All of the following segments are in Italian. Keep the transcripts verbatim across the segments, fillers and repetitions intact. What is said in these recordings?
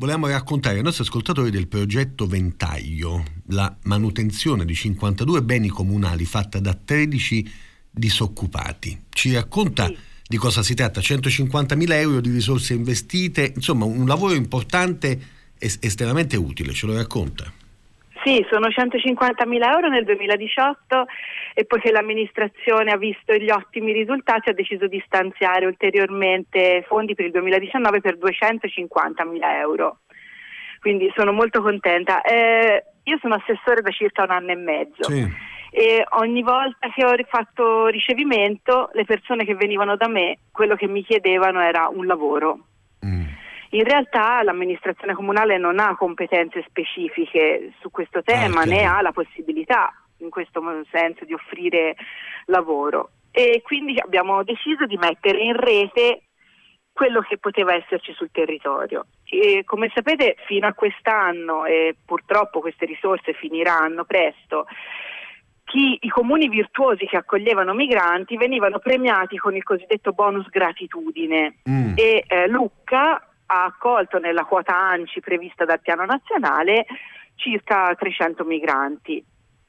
volevamo raccontare ai nostri ascoltatori del progetto Ventaglio, la manutenzione di cinquantadue beni comunali fatta da tredici disoccupati. Ci racconta Sì. di cosa si tratta? centocinquantamila euro di risorse investite, insomma un lavoro importante e estremamente utile, ce lo racconta? Sì, sono centocinquantamila euro nel duemiladiciotto e poi che l'amministrazione ha visto gli ottimi risultati ha deciso di stanziare ulteriormente fondi per il duemiladiciannove per duecentocinquantamila euro. Quindi sono molto contenta. Eh, io sono assessore da circa un anno e mezzo. Sì. E ogni volta che ho fatto ricevimento, le persone che venivano da me, quello che mi chiedevano era un lavoro. Mm. In realtà l'amministrazione comunale non ha competenze specifiche su questo tema, Ah, né chiaro. ha la possibilità, in questo senso, di offrire lavoro. E quindi abbiamo deciso di mettere in rete quello che poteva esserci sul territorio. E come sapete, fino a quest'anno, e purtroppo queste risorse finiranno presto, chi, i comuni virtuosi che accoglievano migranti venivano premiati con il cosiddetto bonus gratitudine. Mm. E eh, Lucca ha accolto nella quota A N C I prevista dal piano nazionale circa trecento migranti.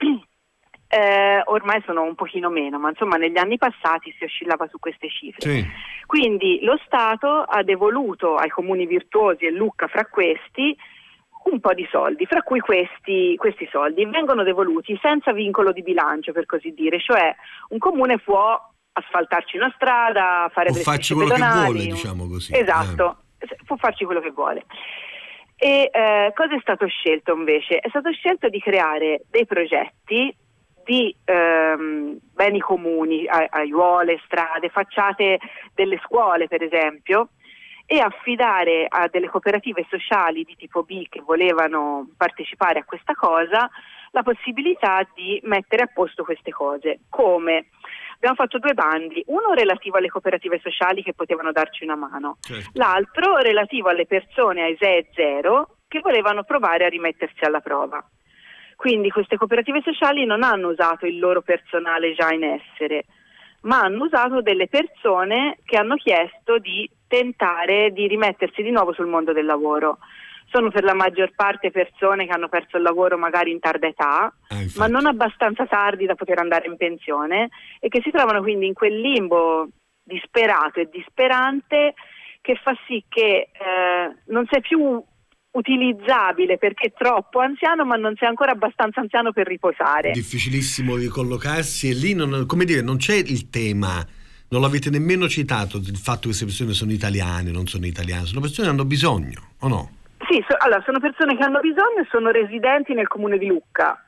Eh, ormai sono un pochino meno, ma insomma negli anni passati si oscillava su queste cifre. Sì. Quindi lo Stato ha devoluto ai comuni virtuosi, e Lucca fra questi, un po' di soldi, fra cui questi, questi soldi vengono devoluti senza vincolo di bilancio, per così dire, cioè un comune può asfaltarci una strada, fare Può delle farci strisce quello che pedonali, vuole, un- diciamo così. Esatto, può farci quello che vuole. E eh, cosa è stato scelto invece? È stato scelto di creare dei progetti di ehm, beni comuni, a- aiuole, strade, facciate delle scuole per esempio, e affidare a delle cooperative sociali di tipo B che volevano partecipare a questa cosa la possibilità di mettere a posto queste cose. Come? Abbiamo fatto due bandi, uno relativo alle cooperative sociali che potevano darci una mano, Certo. l'altro relativo alle persone a I S E E zero che volevano provare a rimettersi alla prova. Quindi queste cooperative sociali non hanno usato il loro personale già in essere, ma hanno usato delle persone che hanno chiesto di tentare di rimettersi di nuovo sul mondo del lavoro. Sono per la maggior parte persone che hanno perso il lavoro magari in tarda età, Ah, infatti. ma non abbastanza tardi da poter andare in pensione, e che si trovano quindi in quel limbo disperato e disperante che fa sì che eh, non sei più utilizzabile perché è troppo anziano, ma non sei ancora abbastanza anziano per riposare. Difficilissimo ricollocarsi, e lì non, come dire, non c'è il tema, non l'avete nemmeno citato, il fatto che queste persone sono italiane, non sono italiane, sono persone che hanno bisogno, o no? Sì, so, allora sono persone che hanno bisogno e sono residenti nel comune di Lucca.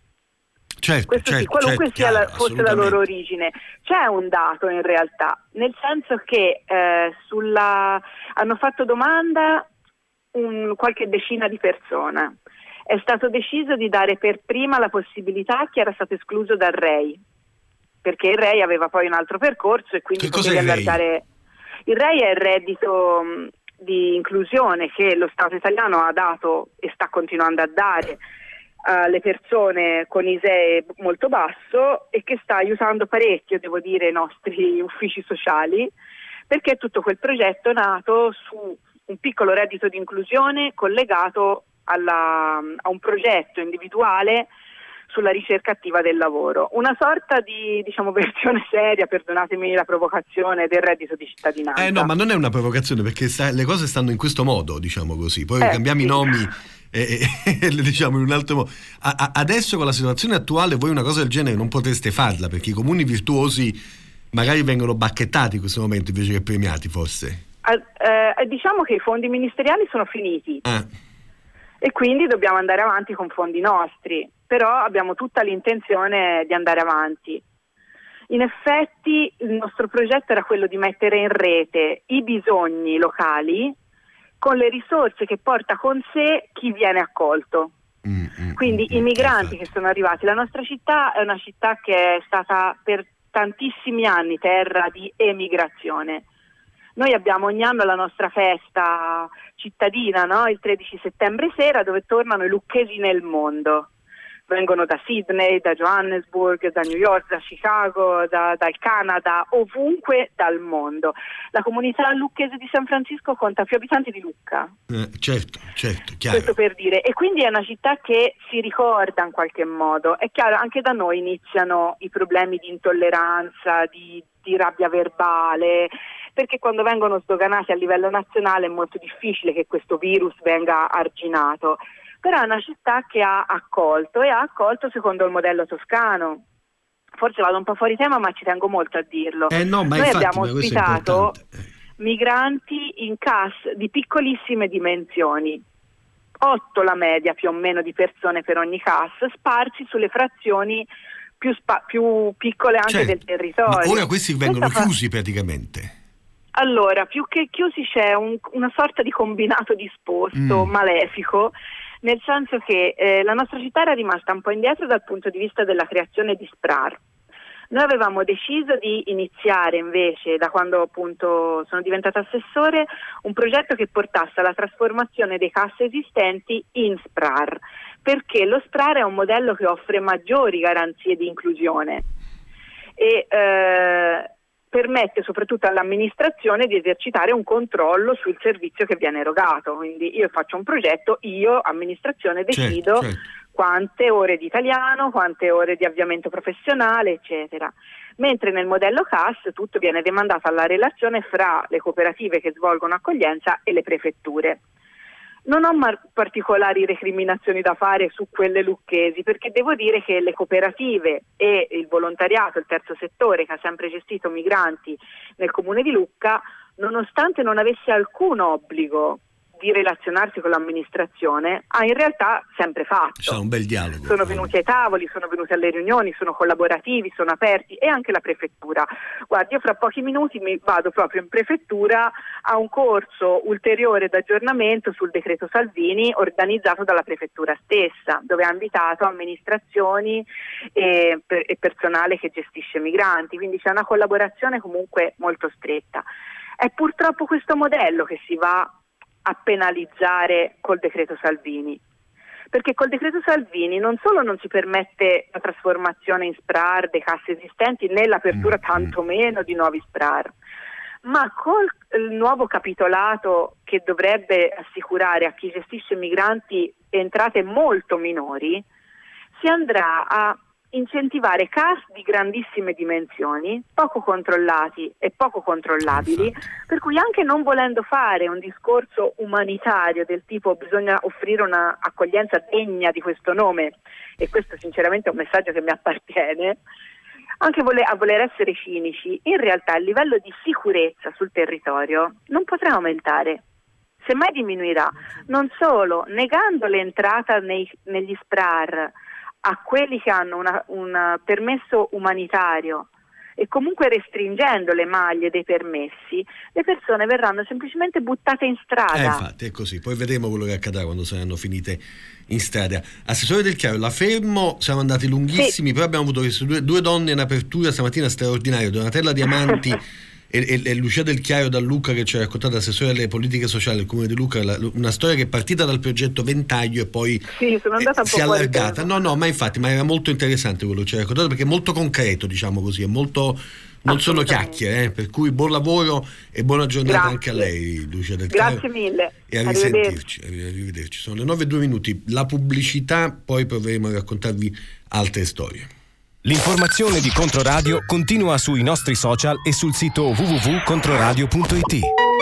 Certo, Questo certo, sì, qualunque certo, sia la, chiaro, fosse la loro assolutamente. origine. C'è un dato in realtà, nel senso che eh, sulla hanno fatto domanda un, qualche decina di persone. È stato deciso di dare per prima la possibilità a chi era stato escluso dal R E I, perché il R E I aveva poi un altro percorso e quindi Che cos'è potevi il R E I? allargare. Il R E I è il reddito mh, di inclusione che lo Stato italiano ha dato e sta continuando a dare alle persone con I S E E molto basso, e che sta aiutando parecchio, devo dire, i nostri uffici sociali, perché tutto quel progetto è nato su un piccolo reddito di inclusione collegato alla, a un progetto individuale sulla ricerca attiva del lavoro, una sorta di, diciamo, versione seria, perdonatemi la provocazione, del reddito di cittadinanza. Eh no, ma non è una provocazione, perché sta, le cose stanno in questo modo, diciamo così, poi Eh, cambiamo sì. i nomi e, e- e le diciamo in un altro modo. A- a- adesso con la situazione attuale voi una cosa del genere non potreste farla, perché i comuni virtuosi magari vengono bacchettati in questo momento invece che premiati, forse. Eh, eh, diciamo che i fondi ministeriali sono finiti Ah, e quindi dobbiamo andare avanti con fondi nostri, però abbiamo tutta l'intenzione di andare avanti. In effetti il nostro progetto era quello di mettere in rete i bisogni locali con le risorse che porta con sé chi viene accolto. mm, mm, Quindi mm, i mm, migranti infatti. che sono arrivati, la nostra città è una città che è stata per tantissimi anni terra di emigrazione. Noi abbiamo ogni anno la nostra festa cittadina, no? Il tredici settembre sera, dove tornano i lucchesi nel mondo. vengono da Sydney, da Johannesburg, da New York, da Chicago, da, dal Canada, ovunque dal mondo. La comunità lucchese di San Francisco conta più abitanti di Lucca. Eh, certo, certo, chiaro. Questo per dire. E quindi è una città che si ricorda in qualche modo. È chiaro, anche da noi iniziano i problemi di intolleranza, di, di rabbia verbale, perché quando vengono sdoganati a livello nazionale è molto difficile che questo virus venga arginato. Però è una città che ha accolto e ha accolto secondo il modello toscano. Forse vado un po' fuori tema, ma ci tengo molto a dirlo. Eh no, ma Noi infatti, abbiamo ma questo ospitato è migranti in C A S di piccolissime dimensioni, otto la media più o meno di persone per ogni C A S, sparsi sulle frazioni più, spa- più piccole anche certo, del territorio. Ma ora questi vengono Questa chiusi fa- praticamente. Allora, più che chiusi c'è un, una sorta di combinato disposto, Mm. malefico, nel senso che eh, la nostra città era rimasta un po' indietro dal punto di vista della creazione di S P R A R. Noi avevamo deciso di iniziare invece, da quando appunto sono diventata assessore, un progetto che portasse alla trasformazione dei C A S esistenti in S P R A R, perché lo S P R A R è un modello che offre maggiori garanzie di inclusione e eh, permette soprattutto all'amministrazione di esercitare un controllo sul servizio che viene erogato. Quindi io faccio un progetto, io amministrazione decido certo, certo. quante ore di italiano, quante ore di avviamento professionale, eccetera. Mentre nel modello C A S tutto viene demandato alla relazione fra le cooperative che svolgono accoglienza e le prefetture. Non ho mar- particolari recriminazioni da fare su quelle lucchesi, perché devo dire che le cooperative e il volontariato, il terzo settore che ha sempre gestito migranti nel comune di Lucca, nonostante non avesse alcun obbligo di relazionarsi con l'amministrazione, ha in realtà sempre fatto. C'è un bel dialogo. Sono venuti ai tavoli, sono venuti alle riunioni, sono collaborativi, sono aperti, e anche la prefettura. Guardi, io fra pochi minuti mi vado proprio in prefettura a un corso ulteriore d'aggiornamento sul decreto Salvini organizzato dalla prefettura stessa, dove ha invitato amministrazioni e, per, e personale che gestisce migranti, quindi c'è una collaborazione comunque molto stretta. È purtroppo questo modello che si va a penalizzare col decreto Salvini, perché col decreto Salvini non solo non si permette la trasformazione in S P R A R dei C A S esistenti né l'apertura mm, tantomeno di nuovi S P R A R, ma col il nuovo capitolato che dovrebbe assicurare a chi gestisce migranti entrate molto minori, si andrà a incentivare C A S di grandissime dimensioni, poco controllati e poco controllabili, Infatti. per cui anche non volendo fare un discorso umanitario del tipo bisogna offrire una accoglienza degna di questo nome, e questo sinceramente è un messaggio che mi appartiene, anche vole- a voler essere cinici, in realtà il livello di sicurezza sul territorio non potrà aumentare, semmai diminuirà, non solo negando l'entrata nei, negli S P R A R a quelli che hanno una, un permesso umanitario e comunque restringendo le maglie dei permessi, le persone verranno semplicemente buttate in strada. Eh, infatti è così, poi vedremo quello che accadrà quando saranno finite in strada. Assessore Del Chiaro, la fermo, siamo andati lunghissimi, sì. Però abbiamo avuto queste due, due donne in apertura stamattina straordinaria, Donatella Diamanti e, e, e Lucia Del Chiaro da Lucca, che ci ha raccontato, assessore alle politiche sociali del comune di Lucca, la, una storia che è partita dal progetto Ventaglio e poi sì, sono andata un si po' è allargata. No, no, ma infatti, ma era molto interessante quello che ci ha raccontato, perché è molto concreto, diciamo così, è molto, non sono chiacchiere, eh, per cui buon lavoro e buona giornata. Grazie. Anche a lei, Lucia Del Chiaro. Grazie mille. E a risentirci, arrivederci. Sono le nove e due minuti. La pubblicità, poi proveremo a raccontarvi altre storie. L'informazione di Controradio continua sui nostri social e sul sito w w w punto controradio punto i t.